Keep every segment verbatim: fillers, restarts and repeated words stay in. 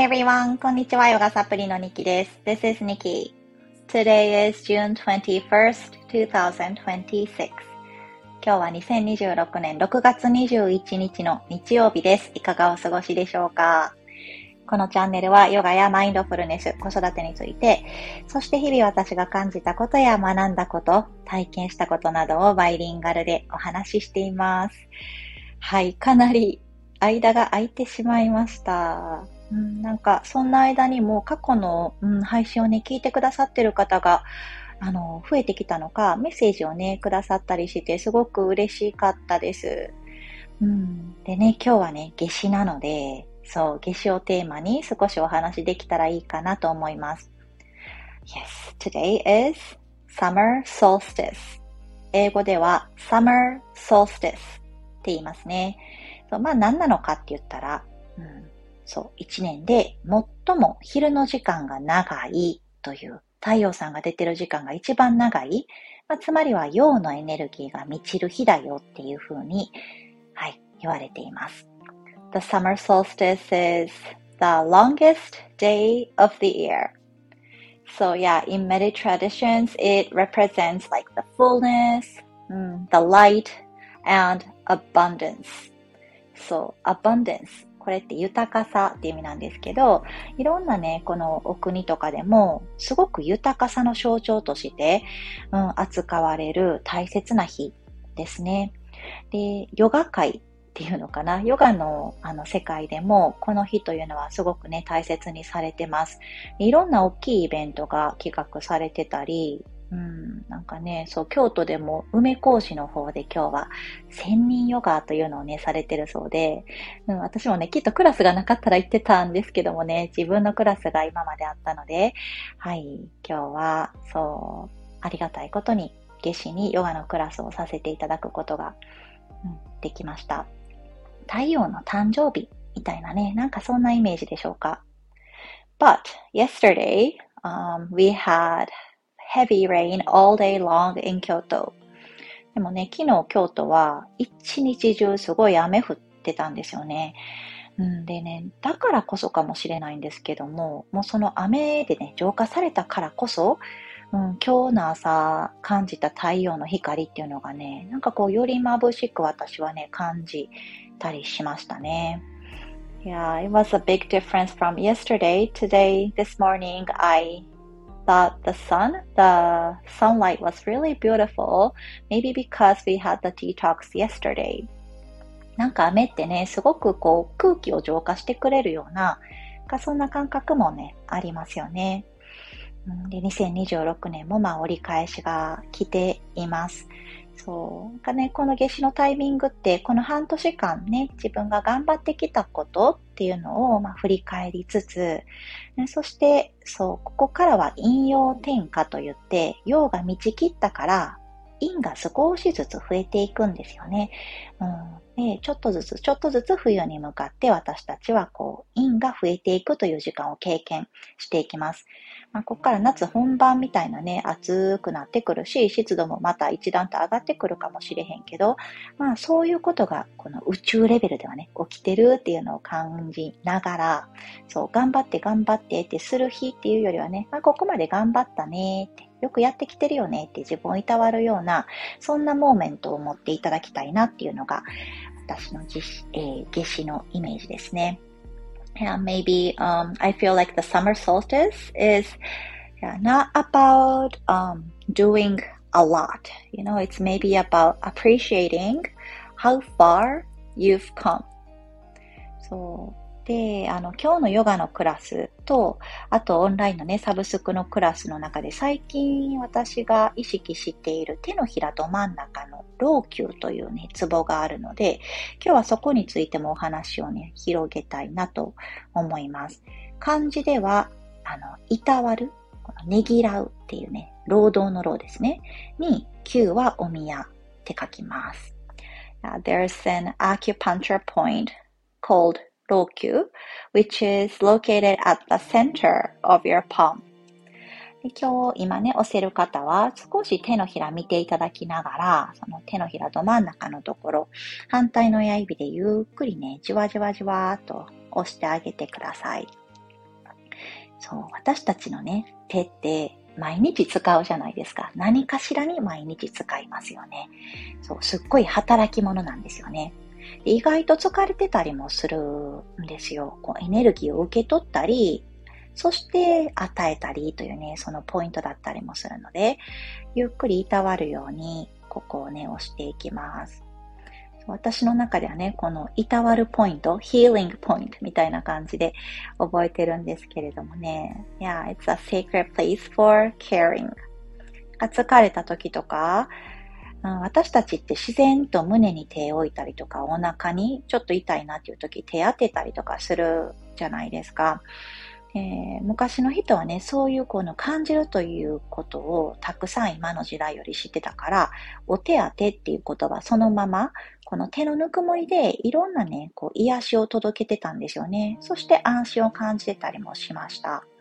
Hi everyone! こんにちは、ヨガサプリのニキです。This is Nikki. Today is June twenty-first, twenty twenty-six. 今日はにせんにじゅうろくねんろくがつにじゅういちにちの日曜日です。いかがお過ごしでしょうか？このチャンネルはヨガやマインドフルネス、子育てについて、そして日々私が感じたことや学んだこと、体験したことなどをバイリンガルでお話ししています。はい、かなり間が空いてしまいました。うん、なんかそんな間にも過去の、うん、配信をね聞いてくださってる方があの増えてきたのか、メッセージをねくださったりしてすごく嬉しかったです。うん、でね今日はね夏至なので、そう夏至をテーマに少しお話できたらいいかなと思います。Yes, today is summer solstice. 英語では summer solstice って言いますね。そうまあ何なのかって言ったら、うんそう、一年で最も昼の時間が長いという、太陽さんが出てる時間が一番長い、まあ、つまりは陽のエネルギーが満ちる日だよっていうふうに、はい、言われています。The summer solstice is the longest day of the year. So yeah, in many traditions, it represents like the fullness, the light, and abundance. So, abundance.これって豊かさって意味なんですけど、いろんなね、このお国とかでも、すごく豊かさの象徴として、うん、扱われる大切な日ですね。で、ヨガ界っていうのかな、ヨガのあの世界でも、この日というのはすごくね、大切にされてます。いろんな大きいイベントが企画されてたり、うん、なんかね、そう、京都でも梅小路の方で今日は千人ヨガというのをね、されてるそうで、うん、私もね、きっとクラスがなかったら行ってたんですけどもね、自分のクラスが今まであったので、はい、今日は、そう、ありがたいことに夏至にヨガのクラスをさせていただくことが、うん、できました。太陽の誕生日みたいなね、なんかそんなイメージでしょうか。But yesterday, um, we had heavy rain all day long in Kyoto. でもね、昨日京都は一日中すごい雨降ってたんですよね。うん、でね、だからこそかもしれないんですけども、もうその雨でね、浄化されたからこそ、うん、今日の朝感じた太陽の光っていうのがね、なんかこうより眩しく私はね、感じたりしましたね。Yeah, it was a big difference from yesterday. Today, this morning, I thought the sun, the sunlight was really beautiful. Maybe because we had the detox yesterday. なんか雨ってね、すごくこう空気を浄化してくれるような、そんな感覚もね、ありますよね。で、にせんにじゅうろくねんもまあ折り返しが来ています。そう。なんかね、この夏至のタイミングって、この半年間ね、自分が頑張ってきたことっていうのを、まあ、振り返りつつ、そして、そう、ここからは陰陽転化といって、陽が満ち切ったから、陰が少しずつ増えていくんですよね。うん、でちょっとずつ、ちょっとずつ冬に向かって私たちはこう、陰が増えていくという時間を経験していきます。まあ、ここから夏本番みたいなね、暑くなってくるし、湿度もまた一段と上がってくるかもしれへんけど、まあそういうことがこの宇宙レベルではね、起きてるっていうのを感じながら、そう、頑張って頑張ってってする日っていうよりはね、まあここまで頑張ったねって、よくやってきてるよねって自分をいたわるような、そんなモーメントを持っていただきたいなっていうのが、私の実、えー、夏至のイメージですね。Yeah, maybe um, I feel like the summer solstice is yeah, not about um, doing a lot. You know, it's maybe about appreciating how far you've come. そうで、あの、今日のヨガのクラスと、あとオンラインのね、サブスクのクラスの中で最近私が意識している手のひらど真ん中の老朽というね、ツボがあるので、今日はそこについてもお話をね、広げたいなと思います。漢字では、あの、いたわる、このねぎらうっていうね、労働の労ですね。に、灸はお宮って書きます。Uh, there's an acupuncture point called Roku, which is located at the center of your palm. で今日、今ね、押せる方は少し手のひら見ていただきながら、その手のひらど真ん中のところ、反対の親指でゆっくりね、じわじわじわーっと押してあげてください。 そう、私たちのね、手って毎日使うじゃないですか。何かしらに毎日使いますよね。そう、すっごい働き者なんですよね。で意外と疲れてたりもするんですよ。こうエネルギーを受け取ったり、そして与えたりというね、そのポイントだったりもするので、ゆっくりいたわるように、ここをね、押していきます。私の中ではね、このいたわるポイント、ヒーリングポイントみたいな感じで覚えてるんですけれどもね。Yeah, it's a sacred place for caring. 疲れた時とか、私たちって自然と胸に手を置いたりとか、お腹にちょっと痛いなっていう時手当てたりとかするじゃないですか。えー、昔の人はね、そういうこの感じるということをたくさん今の時代より知ってたから、お手当てっていう言葉そのまま、この手のぬくもりでいろんなね、こう癒しを届けてたんですよね。そして安心を感じてたりもしました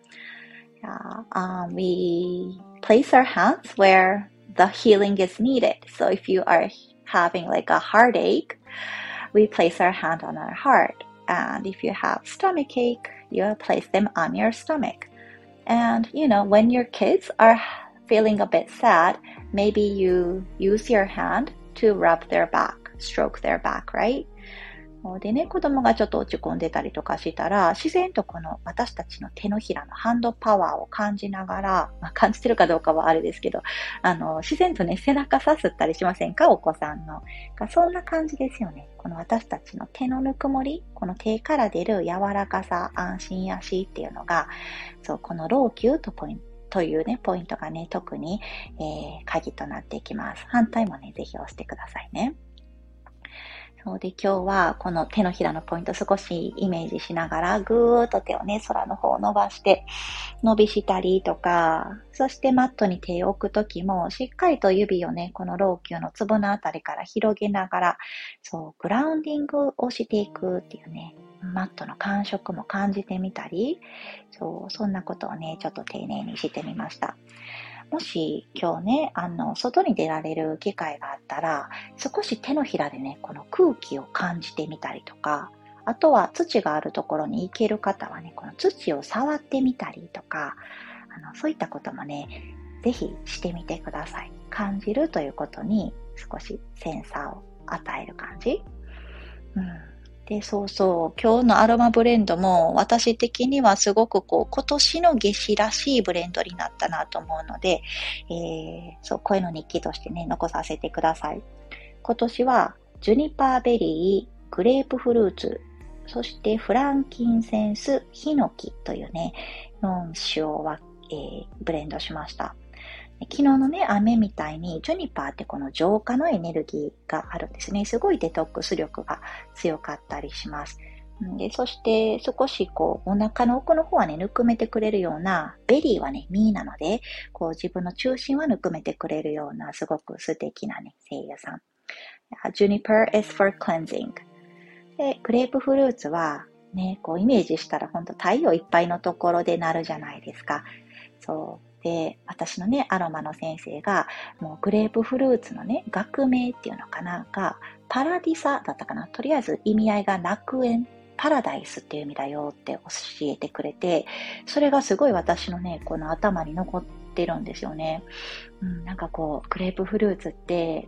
。Yeah, um, we place our hands where the healing is needed. So if you are having like a heartache, we place our hand on our heart. And if you have stomach ache, you place them on your stomach. And, you know, when your kids are feeling a bit sad, maybe you use your hand to rub their back, stroke their back, right? でね、子供がちょっと落ち込んでたりとかしたら、自然とこの私たちの手のひらのハンドパワーを感じながら、まあ、感じてるかどうかはあれですけど、あの、自然とね、背中さすったりしませんか？お子さんの。そんな感じですよね。この私たちの手のぬくもり、この手から出る柔らかさ、安心やしっていうのが、そう、この老朽とポイント、というね、ポイントがね、特に、えー、鍵となっていきます。反対もね、ぜひ押してくださいね。そうで、今日はこの手のひらのポイント少しイメージしながら、ぐーっと手をね、空の方を伸ばして、伸びしたりとか、そしてマットに手を置くときも、しっかりと指をね、この老朽のつぼのあたりから広げながら、そう、グラウンディングをしていくっていうね、マットの感触も感じてみたり、そう、そんなことをね、ちょっと丁寧にしてみました。もし今日ね、あの、外に出られる機会があったら、少し手のひらでね、この空気を感じてみたりとか、あとは土があるところに行ける方はね、この土を触ってみたりとか、あの、そういったこともね、ぜひしてみてください。感じるということに少しセンサーを与える感じ。うん。で、そうそう、今日のアロマブレンドも私的にはすごくこう、今年の夏至らしいブレンドになったなと思うので、えー、そう、声の日記としてね、残させてください。今年は、ジュニパーベリー、グレープフルーツ、そしてフランキンセンス、ヒノキというね、よん種を、えー、ブレンドしました。昨日のね、雨みたいに、ジュニパーってこの浄化のエネルギーがあるんですね。すごいデトックス力が強かったりします。で、そして少しこう、お腹の奥の方はね、ぬくめてくれるような、ベリーはね、実なので、こう自分の中心はぬくめてくれるような、すごく素敵なね、声優さん。Juniper is for cleansing. で、グレープフルーツは、ね、こうイメージしたらほんと太陽いっぱいのところでなるじゃないですか。そう。で、私のね、アロマの先生が、もうグレープフルーツのね、学名っていうのかな、が、パラディサだったかな。とりあえず意味合いが楽園、パラダイスっていう意味だよって教えてくれて、それがすごい私のね、この頭に残ってるんですよね。うん、なんかこう、グレープフルーツって、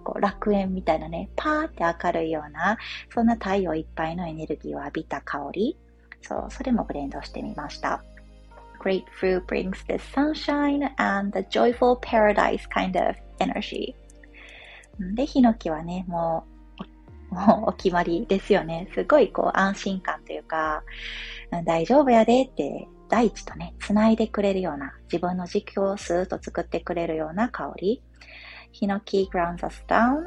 こう楽園みたいなね、パーって明るいような、そんな太陽いっぱいのエネルギーを浴びた香り。そう、それもブレンドしてみました。Grapefruit brings the sunshine and the joyful paradise kind of energy. で、ヒノキはね、もう、もうお決まりですよね。すごいこう安心感というか、大丈夫やでって大地とね、つないでくれるような、自分の軸をスーッと作ってくれるような香り。ヒノキ grounds us down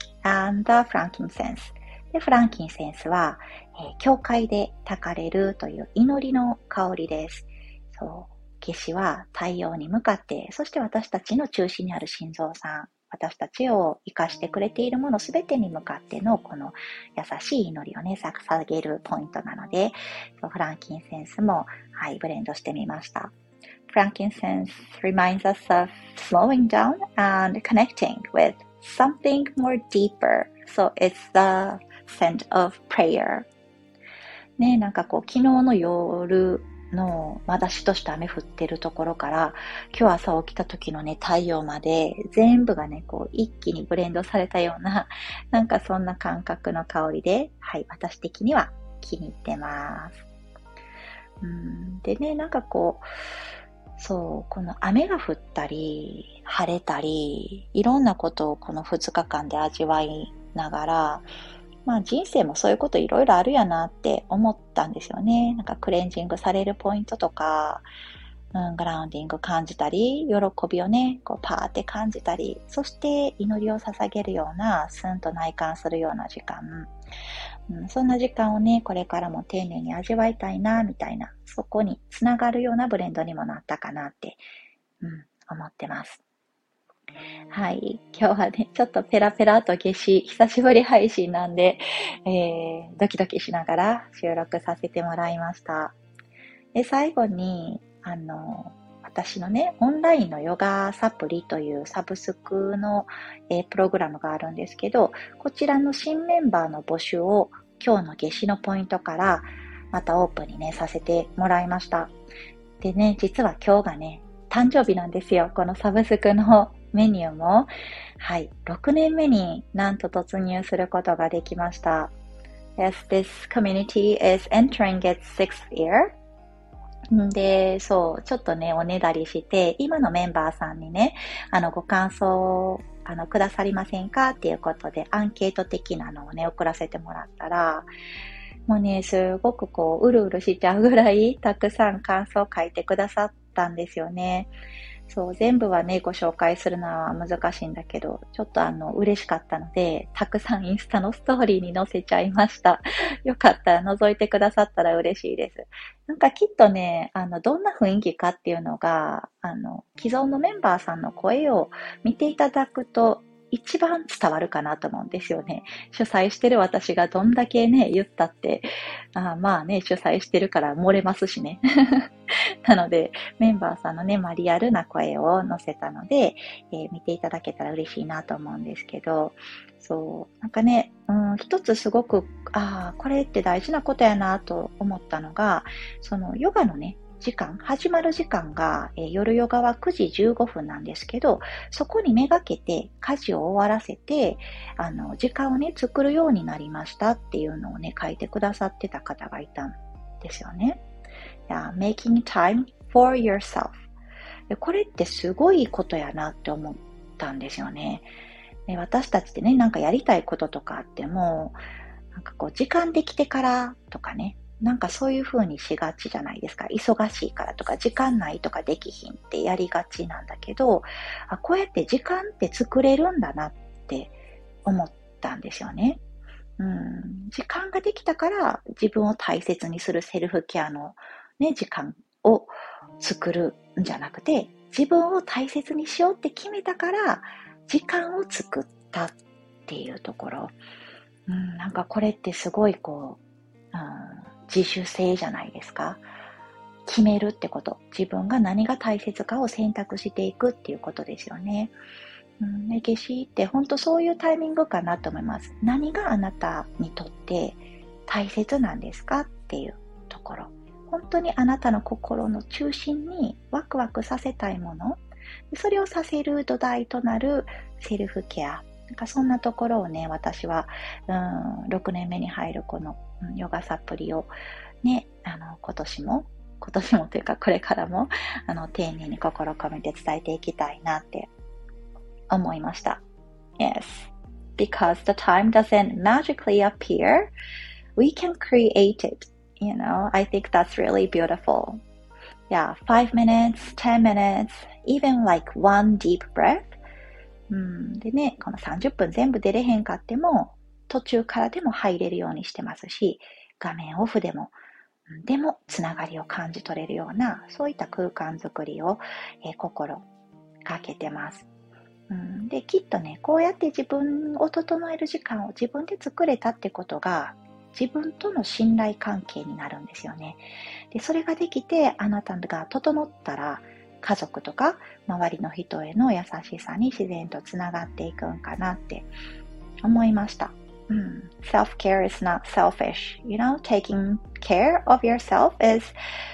and the frankincense. で、フランキンセンスは、えー、教会で焚かれるという祈りの香りです。そう、夏至は太陽に向かって、そして私たちの中心にある心臓さん、私たちを生かしてくれているものすべてに向かってのこの優しい祈りをね、捧げるポイントなので、フランキンセンスも、はい、ブレンドしてみました。Frankincense reminds us of slowing down and connecting with something more deeper. So it's the scent of prayer. ね、なんかこう、昨日の夜、 の、まだしとしと雨降ってるところから、今日朝起きた時のね、太陽まで、全部がね、こう、一気にブレンドされたような、なんかそんな感覚の香りで、はい、私的には気に入ってます。うん、でね、なんかこう、そう、この雨が降ったり、晴れたり、いろんなことをこのふつかかんで味わいながら、まあ人生もそういうこといろいろあるやなって思ったんですよね。なんかクレンジングされるポイントとか、うん、グラウンディング感じたり、喜びをね、こうパーって感じたり、そして祈りを捧げるような、スンと内観するような時間、うん、そんな時間をね、これからも丁寧に味わいたいな、みたいな、そこにつながるようなブレンドにもなったかなって、うん、思ってます。はい。今日はね、ちょっとペラペラと夏至、久しぶり配信なんで、えー、ドキドキしながら収録させてもらいました。で、最後に、あの、私のね、オンラインのヨガサプリというサブスクの、えー、プログラムがあるんですけど、こちらの新メンバーの募集を今日の夏至のポイントからまたオープンにね、させてもらいました。でね、実は今日がね、誕生日なんですよ。このサブスクのメニューも、はい、ろくねんめになんと突入することができました。Yes, this community is entering its sixth year. で、そう、ちょっとね、おねだりして、今のメンバーさんにね、あの、ご感想、あの、くださりませんかっていうことで、アンケート的なのをね、送らせてもらったら、もうね、すごくこう、うるうるしちゃうぐらい、たくさん感想を書いてくださったんですよね。そう、全部はね、ご紹介するのは難しいんだけど、ちょっとあの、嬉しかったので、たくさんインスタのストーリーに載せちゃいました。よかったら覗いてくださったら嬉しいです。なんかきっとね、あの、どんな雰囲気かっていうのが、あの、既存のメンバーさんの声を見ていただくと、一番伝わるかなと思うんですよね。主催してる私がどんだけね、言ったって、あまあね、主催してるから漏れますしね。なので、メンバーさんのね、まあ、リアルな声を載せたので、えー、見ていただけたら嬉しいなと思うんですけど、そう、なんかね、うん、一つすごく、ああ、これって大事なことやなと思ったのが、そのヨガのね、時間、始まる時間が、えー、夜ヨガはくじじゅうごふんなんですけど、そこにめがけて家事を終わらせて、あの、時間をね、作るようになりましたっていうのをね、書いてくださってた方がいたんですよね。Yeah, making time for yourself. これってすごいことやなって思ったんですよね。で私たちってね、なんかやりたいこととかあっても、なんかこう時間できてからとかね、なんかそういう風にしがちじゃないですか。忙しいからとか、時間ないとかできひんってやりがちなんだけど、あ、こうやって時間って作れるんだなって思ったんですよね。うん、時間ができたから自分を大切にするセルフケアの、ね、時間を作るんじゃなくて、自分を大切にしようって決めたから時間を作ったっていうところ、うん、なんかこれってすごいこう、うん、自主性じゃないですか。決めるってこと、自分が何が大切かを選択していくっていうことですよね。うん、ね、夏至って本当そういうタイミングかなと思います。何があなたにとって大切なんですかっていうところ。本当にあなたの心の中心にワクワクさせたいもの。それをさせる土台となるセルフケア。なんかそんなところをね、私は、うん、ろくねんめに入るこの、うん、ヨガサプリをね、あの、今年も、今年もというかこれからも、あの、丁寧に心込めて伝えていきたいなって思いました。Yes, because the time doesn't magically appear. We can create it. You know, I think that's really beautiful. Yeah, five minutes, ten minutes, even like one deep breath. うん、でね、このさんじゅっぷん全部出れへんかっても、途中からでも入れるようにしてますし、画面オフでも、でもつながりを感じ取れるような、そういった空間づくりを、えー、心がけてます。うん、で、きっとね、こうやって自分を整える時間を自分で作れたってことが、自分との信頼関係になるんですよね。で、それができて、あなたが整ったら、家族とか周りの人への優しさに自然とつながっていくんかなって思いました。うん、self-care is not selfish. You know, taking care of yourself is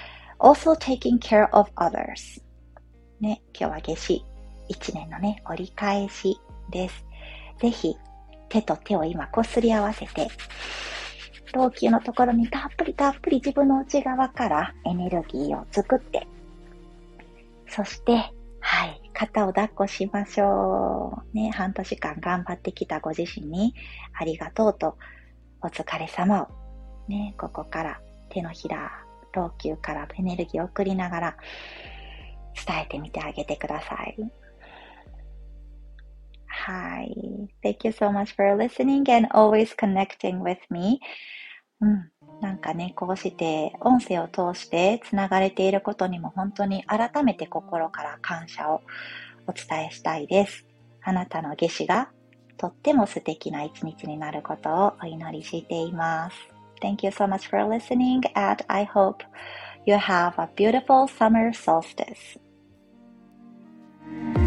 also taking care of others. ね、今日は夏至一年のね、折り返しです。ぜひ、手と手を今こすり合わせて、老朽のところにたっぷりたっぷり自分の内側からエネルギーを作って、そして、はい、肩を抱っこしましょう。ね、半年間頑張ってきたご自身にありがとうと、お疲れ様を、ね、ここから手のひら、老朽からエネルギーを送りながら伝えてみてあげてください。はい。Thank you so much for listening and always connecting with me. うん。なんかね、こうして音声を通してつながれていることにも本当に改めて心から感謝をお伝えしたいです。あなたの夏至がとっても素敵な一日になることをお祈りしています。Thank you so much for listening and I hope you have a beautiful summer solstice.